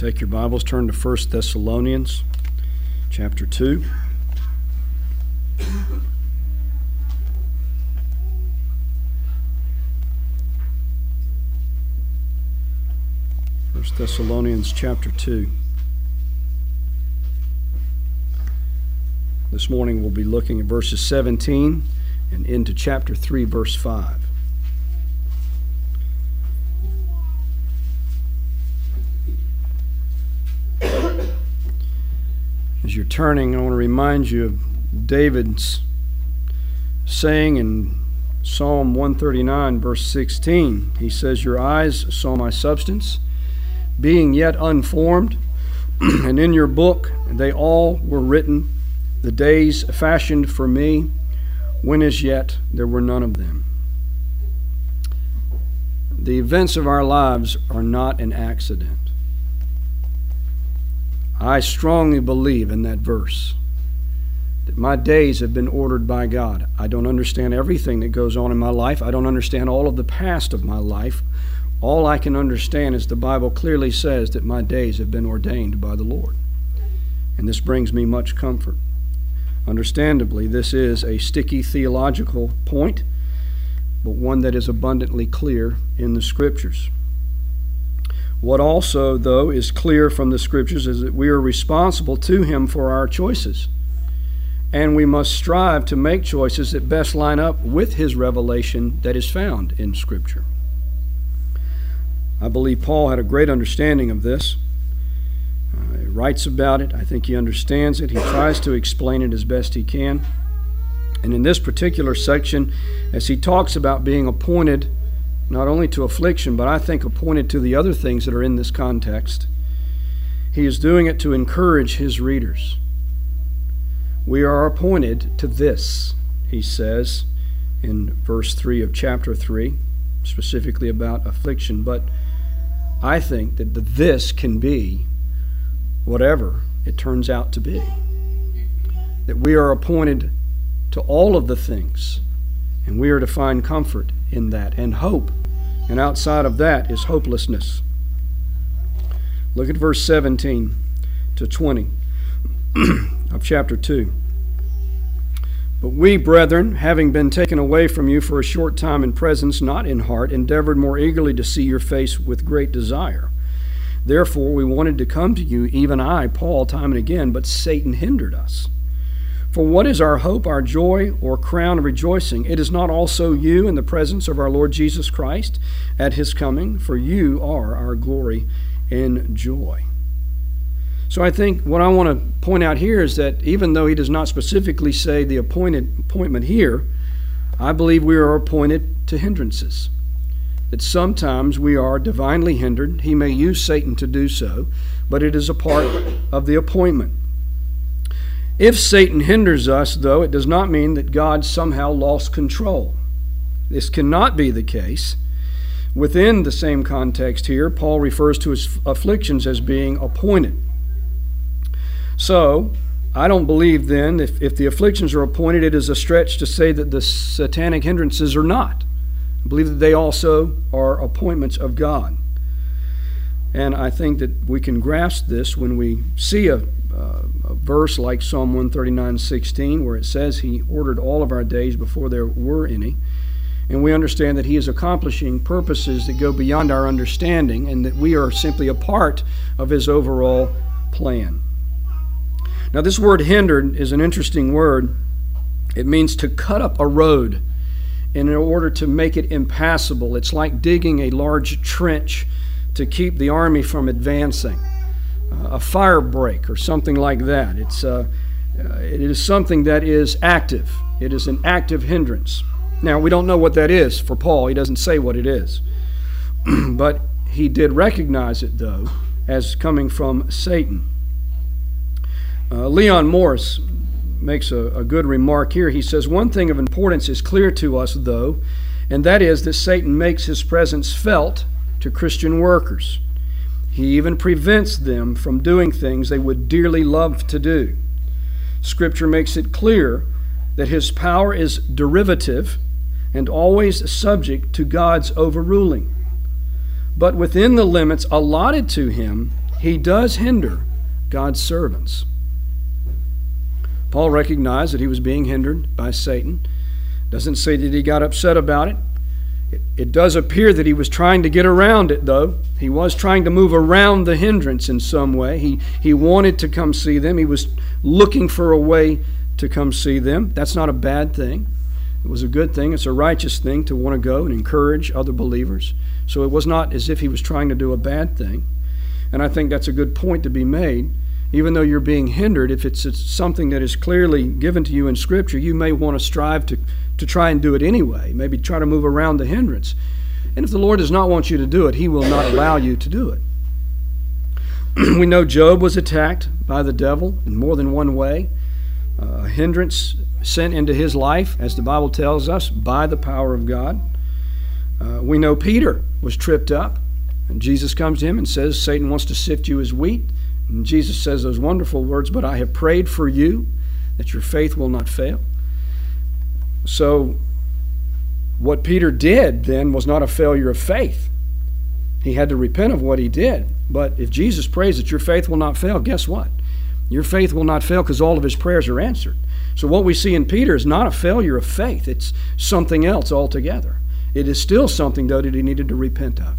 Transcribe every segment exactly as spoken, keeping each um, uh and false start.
Take your Bibles, turn to First Thessalonians chapter two. First Thessalonians chapter two. This morning we'll be looking at verses seventeen and into chapter three, verse five. As you're turning, I want to remind you of David's saying in Psalm one thirty-nine, verse sixteen. He says, "Your eyes saw my substance, being yet unformed, and in your book they all were written, the days fashioned for me, when as yet there were none of them." The events of our lives are not an accident. I strongly believe in that verse, that my days have been ordered by God. I don't understand everything that goes on in my life. I don't understand all of the past of my life. All I can understand is the Bible clearly says that my days have been ordained by the Lord. And this brings me much comfort. Understandably, this is a sticky theological point, but one that is abundantly clear in the Scriptures. What also, though, is clear from the Scriptures is that we are responsible to Him for our choices. And we must strive to make choices that best line up with His revelation that is found in Scripture. I believe Paul had a great understanding of this. Uh, he writes about it. I think he understands it. He tries to explain it as best he can. And in this particular section, as he talks about being appointed not only to affliction, but I think appointed to the other things that are in this context, he is doing it to encourage his readers. We are appointed to this, he says in verse three of chapter three, specifically about affliction. But I think that the this can be whatever it turns out to be. That we are appointed to all of the things, and we are to find comfort in that and hope. And outside of that is hopelessness. Look at verse seventeen to twenty of chapter two. "But we, brethren, having been taken away from you for a short time in presence, not in heart, endeavored more eagerly to see your face with great desire. Therefore we wanted to come to you, even I, Paul, time and again, but Satan hindered us. For what is our hope, our joy, or crown of rejoicing? It is not also you in the presence of our Lord Jesus Christ at His coming, for you are our glory and joy." So I think what I want to point out here is that even though he does not specifically say the appointed appointment here, I believe we are appointed to hindrances. That sometimes we are divinely hindered. He may use Satan to do so, but it is a part of the appointment. If Satan hinders us, though, it does not mean that God somehow lost control. This cannot be the case. Within the same context here, Paul refers to his afflictions as being appointed. So, I don't believe then, if, if the afflictions are appointed, it is a stretch to say that the satanic hindrances are not. I believe that they also are appointments of God. And I think that we can grasp this when we see a Uh, a verse like Psalm one thirty-nine sixteen, where it says He ordered all of our days before there were any. And we understand that He is accomplishing purposes that go beyond our understanding, and that we are simply a part of His overall plan. Now, this word hindered is an interesting word. It means to cut up a road in order to make it impassable. It's like digging a large trench to keep the army from advancing. A fire break or something like that. It's uh, uh, it is something that is active. It is an active hindrance. Now, we don't know what that is for Paul. He doesn't say what it is. But he did recognize it, though, as coming from Satan. Uh, Leon Morris makes a, a good remark here. He says, "One thing of importance is clear to us, though, and that is that Satan makes his presence felt to Christian workers. He even prevents them from doing things they would dearly love to do. Scripture makes it clear that his power is derivative and always subject to God's overruling. But within the limits allotted to him, he does hinder God's servants. Paul recognized that he was being hindered by Satan. Doesn't say that he got upset about it. It, it does appear that he was trying to get around it, though. He was trying to move around the hindrance in some way. He, he wanted to come see them. He was looking for a way to come see them. That's not a bad thing. It was a good thing. It's a righteous thing to want to go and encourage other believers. So it was not as if he was trying to do a bad thing. And I think that's a good point to be made. Even though you're being hindered, if it's, it's something that is clearly given to you in Scripture, you may want to strive to, to try and do it anyway. Maybe try to move around the hindrance. And if the Lord does not want you to do it, He will not allow you to do it. We know Job was attacked by the devil in more than one way. Uh, a hindrance sent into his life, as the Bible tells us, by the power of God. Uh, we know Peter was tripped up, and Jesus comes to him and says, Satan wants to sift you as wheat. And Jesus says those wonderful words, but I have prayed for you that your faith will not fail. So what Peter did then was not a failure of faith. He had to repent of what he did. But if Jesus prays that your faith will not fail, guess what? Your faith will not fail because all of his prayers are answered. So what we see in Peter is not a failure of faith. It's something else altogether. It is still something, though, that he needed to repent of.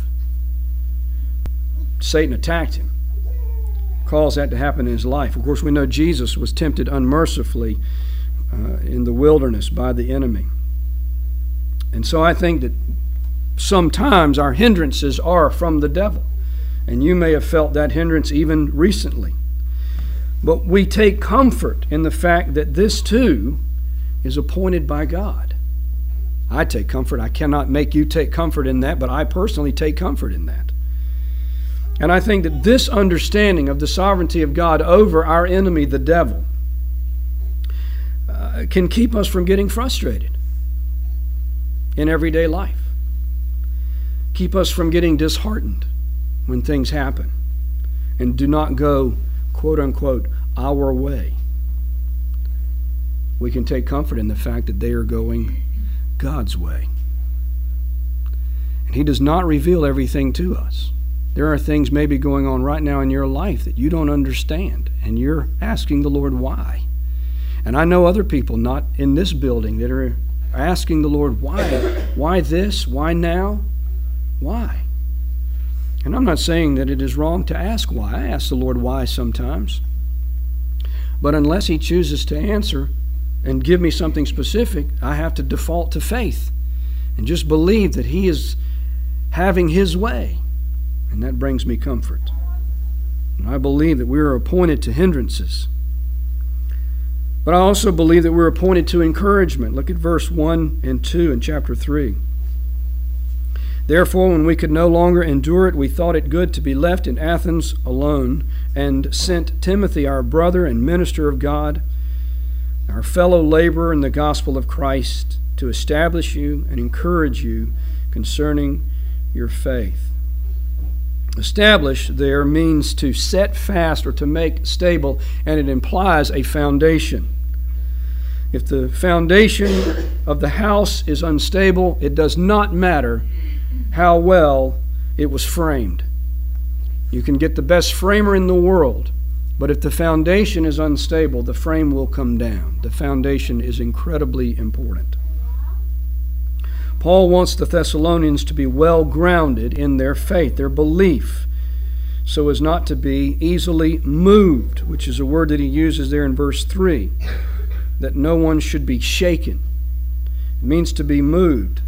Satan attacked him. Caused that to happen in his life. Of course, we know Jesus was tempted unmercifully uh, in the wilderness by the enemy. And so I think that sometimes our hindrances are from the devil. And you may have felt that hindrance even recently. But we take comfort in the fact that this too is appointed by God. I take comfort. I cannot make you take comfort in that, but I personally take comfort in that. And I think that this understanding of the sovereignty of God over our enemy, the devil, uh, can keep us from getting frustrated in everyday life. Keep us from getting disheartened when things happen and do not go, quote unquote, our way. We can take comfort in the fact that they are going God's way. And He does not reveal everything to us. There are things maybe going on right now in your life that you don't understand, and you're asking the Lord why. And I know other people not in this building that are asking the Lord why. Why this? Why now? Why? And I'm not saying that it is wrong to ask why. I ask the Lord why sometimes. But unless He chooses to answer and give me something specific, I have to default to faith and just believe that He is having His way. And that brings me comfort. And I believe that we are appointed to hindrances. But I also believe that we're appointed to encouragement. Look at verse one and two in chapter three. Therefore, when we could no longer endure it, we thought it good to be left in Athens alone, and sent Timothy, our brother and minister of God, our fellow laborer in the gospel of Christ, to establish you and encourage you concerning your faith. Establish there means to set fast or to make stable, and it implies a foundation. If the foundation of the house is unstable, it does not matter how well it was framed. You can get the best framer in the world, but if the foundation is unstable, the frame will come down. The foundation is incredibly important. Paul wants the Thessalonians to be well grounded in their faith, their belief, so as not to be easily moved, which is a word that he uses there in verse three, that no one should be shaken. It means to be moved.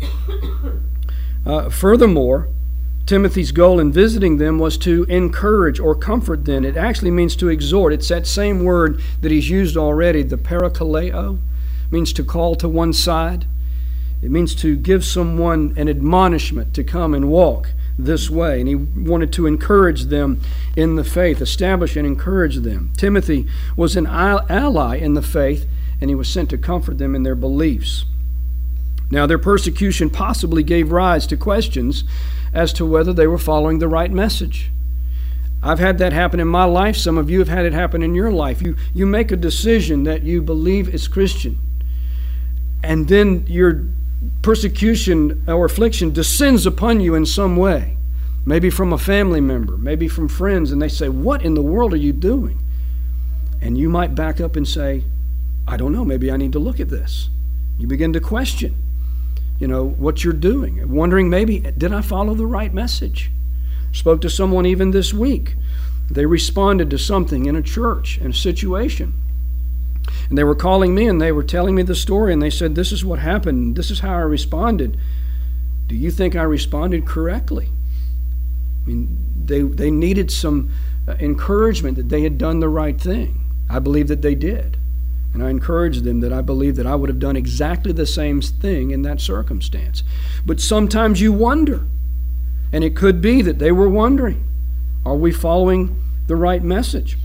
Uh, furthermore, Timothy's goal in visiting them was to encourage or comfort them. It actually means to exhort. It's that same word that he's used already, the parakaleo. It means to call to one side. It means to give someone an admonishment to come and walk this way. And he wanted to encourage them in the faith, establish and encourage them. Timothy was an ally in the faith, and he was sent to comfort them in their beliefs. Now, their persecution possibly gave rise to questions as to whether they were following the right message. I've had that happen in my life. Some of you have had it happen in your life. You, you make a decision that you believe is Christian, and then your persecution or affliction descends upon you in some way. maybe from a family member, maybe from friends, and they say, "What in the world are you doing?" And you might back up and say, "I don't know, maybe I need to look at this." You begin to question, you know, what you're doing, wondering maybe, did I follow the right message? Spoke to someone even this week. They responded to something in a church, in a situation. And they were calling me and they were telling me the story, and they said, "This is what happened. This is how I responded." Do you think I responded correctly? I mean, they, they needed some uh, encouragement that they had done the right thing. I believe that they did. And I encouraged them that I believe that I would have done exactly the same thing in that circumstance. But sometimes you wonder, and it could be that they were wondering, are we following the right message?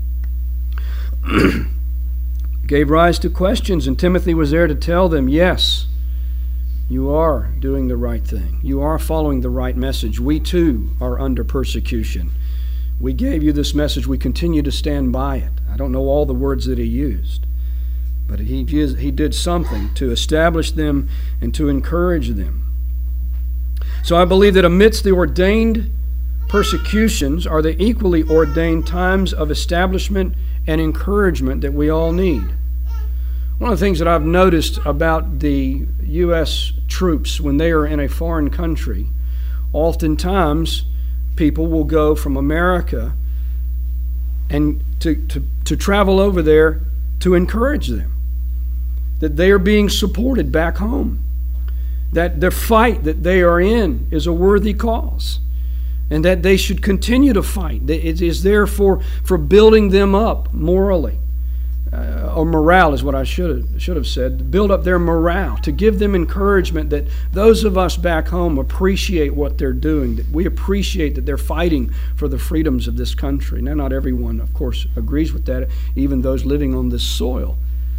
Gave rise to questions, and Timothy was there to tell them, yes, you are doing the right thing. You are following the right message. We too are under persecution. We gave you this message. We continue to stand by it. I don't know all the words that he used, but he, he did something to establish them and to encourage them. So I believe that amidst the ordained persecutions are the equally ordained times of establishment and encouragement that we all need. One of the things that I've noticed about the U S troops when they are in a foreign country, oftentimes people will go from America and to, to, to travel over there to encourage them, that they are being supported back home, that the fight that they are in is a worthy cause, and that they should continue to fight. It is there for, for building them up morally. Uh, or morale is what I should have, should have said. Build up their morale, to give them encouragement that those of us back home appreciate what they're doing, that we appreciate that they're fighting for the freedoms of this country. Now, not everyone, of course, agrees with that, even those living on this soil.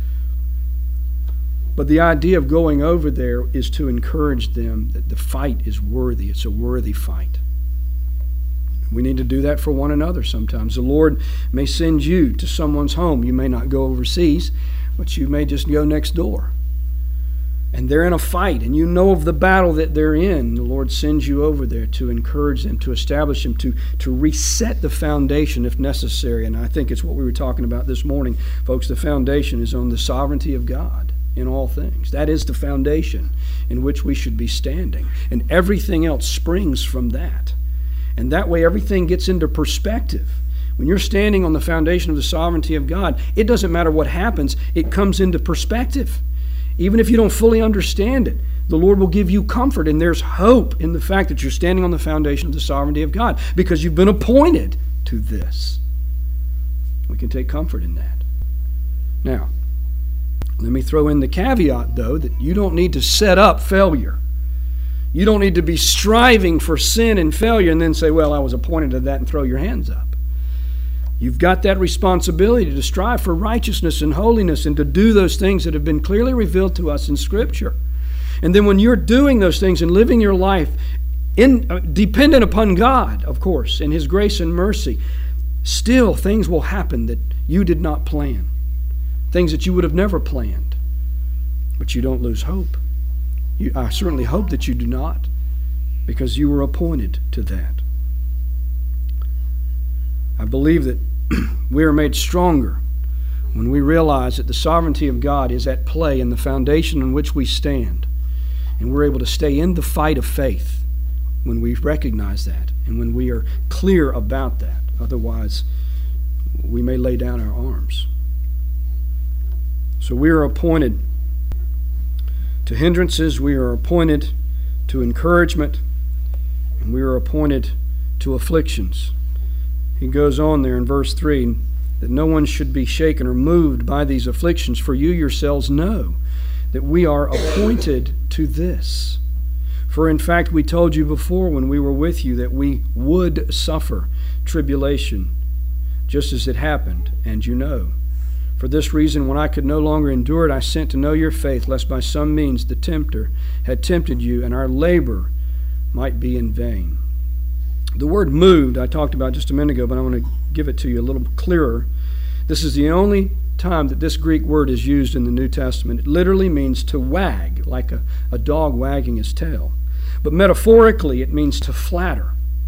But the idea of going over there is to encourage them that the fight is worthy. It's a worthy fight. We need to do that for one another sometimes. The Lord may send you to someone's home. You may not go overseas, but you may just go next door. And they're in a fight, and you know of the battle that they're in. The Lord sends you over there to encourage them, to establish them, to, to reset the foundation if necessary. And I think it's what we were talking about this morning. Folks, the foundation is on the sovereignty of God in all things. That is the foundation in which we should be standing. And everything else springs from that. And that way everything gets into perspective. When you're standing on the foundation of the sovereignty of God, it doesn't matter what happens, it comes into perspective. Even if you don't fully understand it, the Lord will give you comfort, and there's hope in the fact that you're standing on the foundation of the sovereignty of God because you've been appointed to this. We can take comfort in that. Now, let me throw in the caveat, though, that you don't need to set up failure. You don't need to be striving for sin and failure and then say, well, I was appointed to that, and throw your hands up. You've got that responsibility to strive for righteousness and holiness and to do those things that have been clearly revealed to us in Scripture. And then when you're doing those things and living your life in, uh, dependent upon God, of course, and His grace and mercy, still things will happen that you did not plan, things that you would have never planned. But you don't lose hope. You, I certainly hope that you do not, because you were appointed to that. I believe that we are made stronger when we realize that the sovereignty of God is at play in the foundation on which we stand. And we're able to stay in the fight of faith when we recognize that and when we are clear about that. Otherwise, we may lay down our arms. So we are appointed to hindrances, we are appointed to encouragement, and we are appointed to afflictions. He goes on there in verse three, that no one should be shaken or moved by these afflictions, for you yourselves know that we are appointed to this. For in fact, we told you before when we were with you that we would suffer tribulation, just as it happened, and you know. For this reason, when I could no longer endure it, I sent to know your faith, lest by some means the tempter had tempted you, and our labor might be in vain. The word moved I talked about just a minute ago, but I want to give it to you a little clearer. This is the only time that this Greek word is used in the New Testament. It literally means to wag, like a, a dog wagging his tail. But metaphorically, it means to flatter,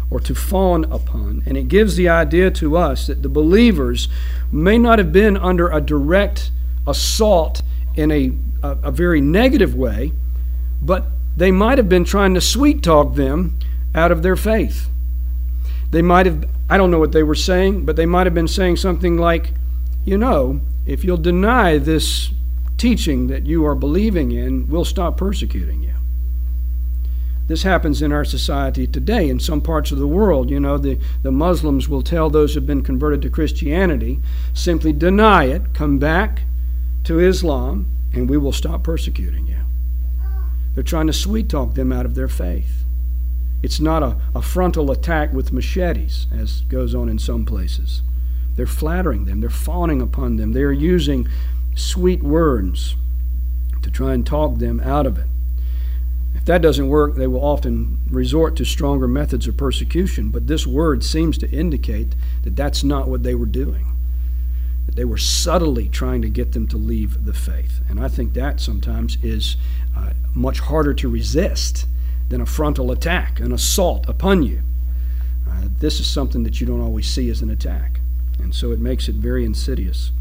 or to fawn upon. And it gives the idea to us that the believers may not have been under a direct assault in a, a, a very negative way, but they might have been trying to sweet talk them out of their faith. They might have, I don't know what they were saying, but they might have been saying something like, you know, if you'll deny this teaching that you are believing in, we'll stop persecuting you. This happens in our society today. In some parts of the world, you know, the, the Muslims will tell those who have been converted to Christianity, simply deny it, come back to Islam, and we will stop persecuting you. They're trying to sweet talk them out of their faith. It's not a, a frontal attack with machetes, as goes on in some places. They're flattering them. They're fawning upon them. They're using sweet words to try and talk them out of it. If that doesn't work, they will often resort to stronger methods of persecution, but this word seems to indicate that that's not what they were doing, that they were subtly trying to get them to leave the faith. And I think that sometimes is uh, much harder to resist than a frontal attack, an assault upon you. Uh, this is something that you don't always see as an attack, and so it makes it very insidious.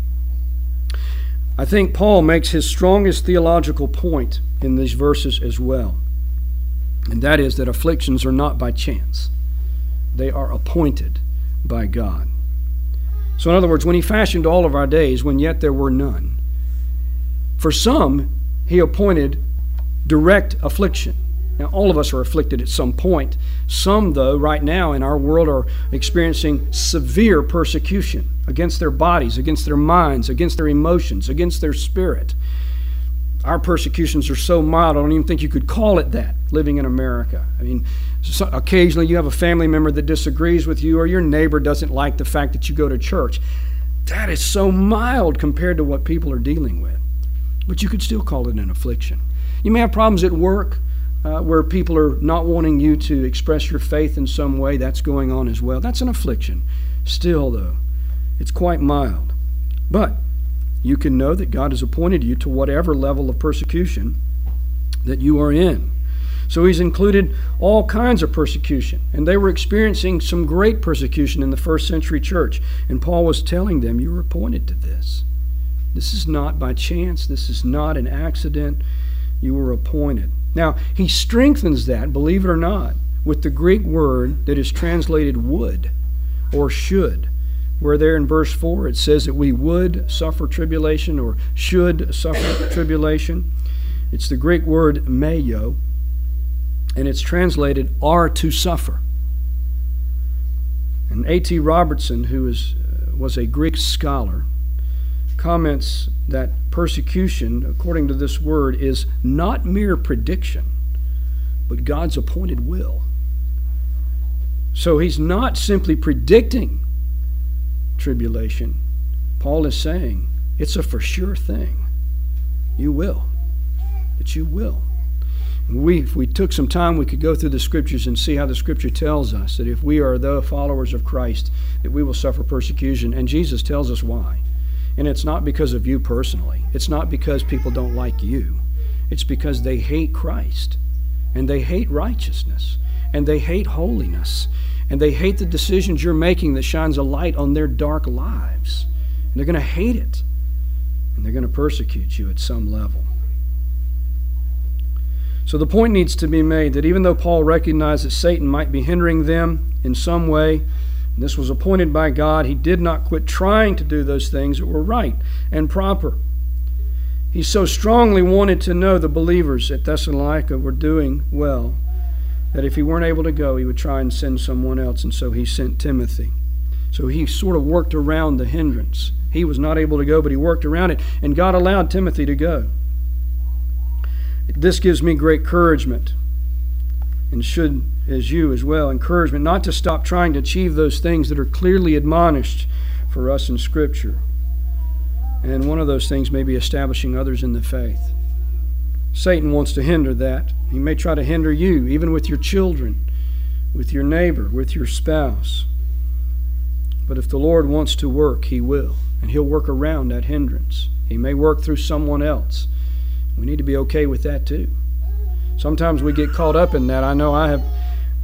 I think Paul makes his strongest theological point in these verses as well, and that is that afflictions are not by chance. They are appointed by God. So in other words, when he fashioned all of our days, when yet there were none, for some he appointed direct affliction. Now, all of us are afflicted at some point. Some, though, right now in our world are experiencing severe persecution against their bodies, against their minds, against their emotions, against their spirit. Our persecutions are so mild, I don't even think you could call it that, living in America. I mean, so occasionally you have a family member that disagrees with you, or your neighbor doesn't like the fact that you go to church. That is so mild compared to what people are dealing with. But you could still call it an affliction. You may have problems at work, Uh, where people are not wanting you to express your faith in some way. That's going on as well. That's an affliction. Still, though, it's quite mild. But you can know that God has appointed you to whatever level of persecution that you are in. So he's included all kinds of persecution. And they were experiencing some great persecution in the first century church. And Paul was telling them, you were appointed to this. This is not by chance. This is not an accident. You were appointed. Now, he strengthens that, believe it or not, with the Greek word that is translated would or should, where there in verse four it says that we would suffer tribulation or should suffer tribulation. It's the Greek word meio, and it's translated are to suffer. And A T Robertson, who is, uh, was a Greek scholar, comments that persecution, according to this word, is not mere prediction, but God's appointed will. So he's not simply predicting tribulation. Paul is saying it's a for sure thing. You will. That you will. We, if we took some time, we could go through the Scriptures and see how the Scripture tells us that if we are the followers of Christ, that we will suffer persecution. And Jesus tells us why. And it's not because of you personally. It's not because people don't like you. It's because they hate Christ. And they hate righteousness. And they hate holiness. And they hate the decisions you're making that shines a light on their dark lives. And they're going to hate it. And they're going to persecute you at some level. So the point needs to be made that even though Paul recognized that Satan might be hindering them in some way, and this was appointed by God, he did not quit trying to do those things that were right and proper. He so strongly wanted to know the believers at Thessalonica were doing well that if he weren't able to go, he would try and send someone else, and so he sent Timothy. So he sort of worked around the hindrance. He was not able to go, but he worked around it, and God allowed Timothy to go. This gives me great encouragement, and should as you as well, encouragement not to stop trying to achieve those things that are clearly admonished for us in Scripture. And one of those things may be establishing others in the faith. Satan wants to hinder that. He may try to hinder you, even with your children, with your neighbor, with your spouse. But if the Lord wants to work, He will. And He'll work around that hindrance. He may work through someone else. We need to be okay with that too. Sometimes we get caught up in that. I know I have uh,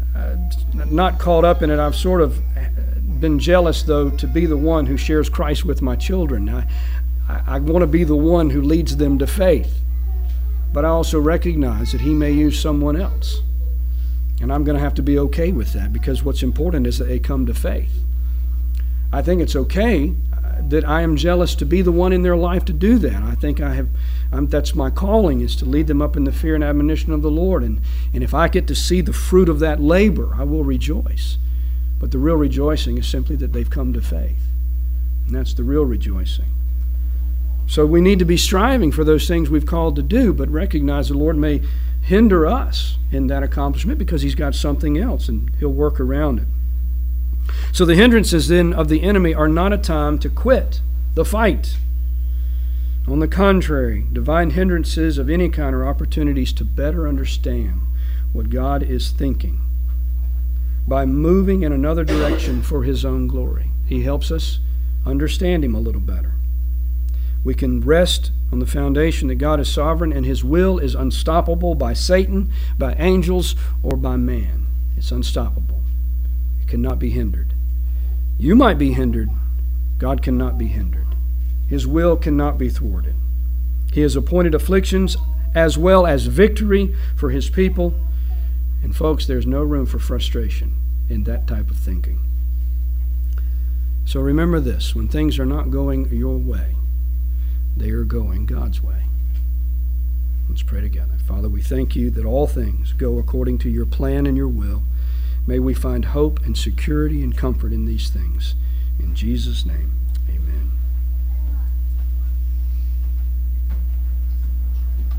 not caught up in it. I've sort of been jealous, though, to be the one who shares Christ with my children. I, I, I want to be the one who leads them to faith. But I also recognize that He may use someone else. And I'm going to have to be okay with that, because what's important is that they come to faith. I think it's okay that I am jealous to be the one in their life to do that. I think I have, I'm, that's my calling, is to lead them up in the fear and admonition of the Lord. And, and if I get to see the fruit of that labor, I will rejoice. But the real rejoicing is simply that they've come to faith. And that's the real rejoicing. So we need to be striving for those things we've called to do, but recognize the Lord may hinder us in that accomplishment because He's got something else, and He'll work around it. So the hindrances then of the enemy are not a time to quit the fight. On the contrary, divine hindrances of any kind are opportunities to better understand what God is thinking by moving in another direction for His own glory. He helps us understand Him a little better. We can rest on the foundation that God is sovereign and His will is unstoppable by Satan, by angels, or by man. It's unstoppable. It cannot be hindered. You might be hindered. God cannot be hindered. His will cannot be thwarted. He has appointed afflictions as well as victory for His people. And folks, there's no room for frustration in that type of thinking. So remember this: when things are not going your way, they are going God's way. Let's pray together. Father, we thank You that all things go according to Your plan and Your will. May we find hope and security and comfort in these things. In Jesus' name.